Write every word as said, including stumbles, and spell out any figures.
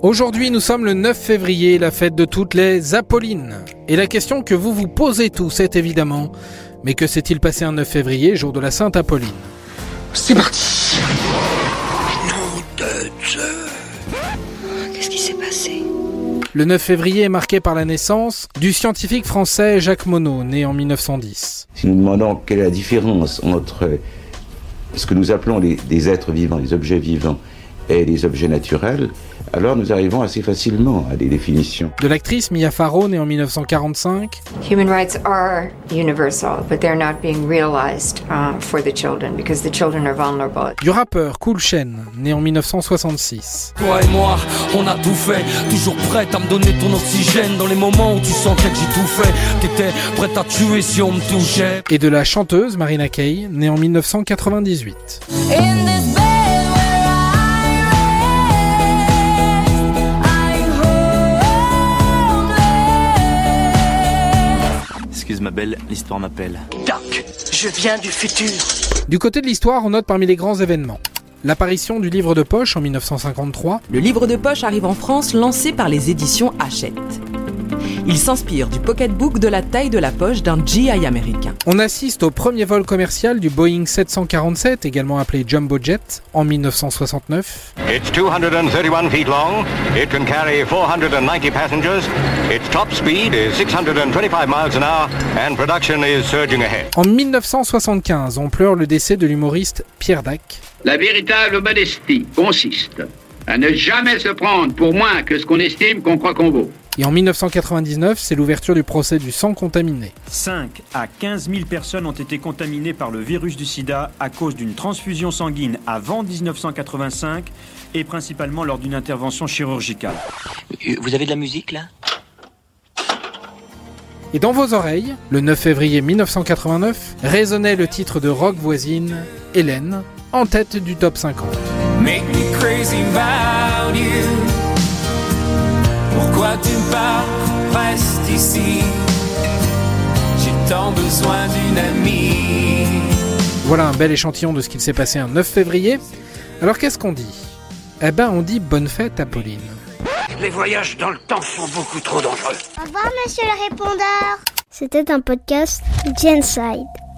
Aujourd'hui, nous sommes le neuf février, la fête de toutes les Apollines. Et la question que vous vous posez tous est évidemment, mais que s'est-il passé un neuf février, jour de la Sainte Apolline ? C'est parti. Nom de Dieu. Qu'est-ce qui s'est passé ? Le neuf février est marqué par la naissance du scientifique français Jacques Monod, né en mille neuf cent dix. Si nous demandons quelle est la différence entre ce que nous appelons les, des êtres vivants, les objets vivants, et les objets naturels, alors nous arrivons assez facilement à des définitions. De l'actrice Mia Farrow, née en mille neuf cent quarante-cinq. Human rights are universal, but they're not being realized uh, for the children because the children are vulnerable. Du rappeur Cool Chain, né en mille neuf cent soixante-six. Toi et moi, on a tout fait, toujours prête à me donner ton oxygène dans les moments où tu sentais que j'ai tout fait, t'étais prête à tuer si on me touchait. Et de la chanteuse Marina Kaye, née en mille neuf cent quatre-vingt-dix-huit. Excuse ma belle, l'histoire m'appelle. Doc, je viens du futur. Du côté de l'histoire, on note parmi les grands événements l'apparition du livre de poche en mille neuf cent cinquante-trois. Le livre de poche arrive en France, lancé par les éditions Hachette. Il s'inspire du pocketbook de la taille de la poche d'un G I américain. On assiste au premier vol commercial du Boeing sept cent quarante-sept, également appelé Jumbo Jet, en mille neuf cent soixante-neuf. It's two hundred thirty-one feet long. It can carry four hundred ninety passengers. Its top speed is six hundred twenty-five miles an hour and production is surging ahead. En mille neuf cent soixante-quinze, on pleure le décès de l'humoriste Pierre Dac. La véritable modestie consiste à ne jamais se prendre pour moins que ce qu'on estime qu'on croit qu'on vaut. Et en mille neuf cent quatre-vingt-dix-neuf, c'est l'ouverture du procès du sang contaminé. cinq à quinze mille personnes ont été contaminées par le virus du sida à cause d'une transfusion sanguine avant dix-neuf cent quatre-vingt-cinq et principalement lors d'une intervention chirurgicale. Vous avez de la musique là ? Et dans vos oreilles, le neuf février mille neuf cent quatre-vingt-neuf, résonnait le titre de rock voisine, Hélène, en tête du top cinquante. Make me crazy about you. Pourquoi tu me parles, reste ici. J'ai tant besoin d'une amie. Voilà un bel échantillon de ce qu'il s'est passé un neuf février. Alors qu'est-ce qu'on dit ? Eh ben on dit bonne fête Apolline. Les voyages dans le temps sont beaucoup trop dangereux. Au revoir monsieur le répondeur. C'était un podcast Genside.